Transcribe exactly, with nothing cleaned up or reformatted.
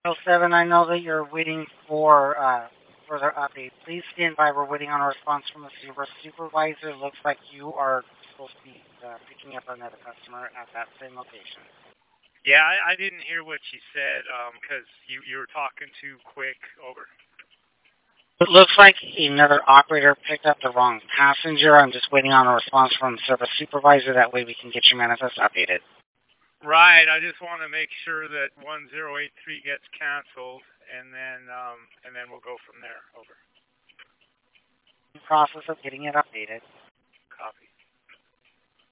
oh seven, I know that you're waiting for uh, further update. Please stand by. We're waiting on a response from the super supervisor. Looks like you are supposed to be uh, picking up another customer at that same location. Yeah, I, I didn't hear what you said because um, you you were talking too quick. Over. It looks like another operator picked up the wrong passenger. I'm just waiting on a response from the service supervisor. That way we can get your manifest updated. Right. I just want to make sure that one zero eight three gets canceled, and then um, and then we'll go from there. Over. In the process of getting it updated. Copy.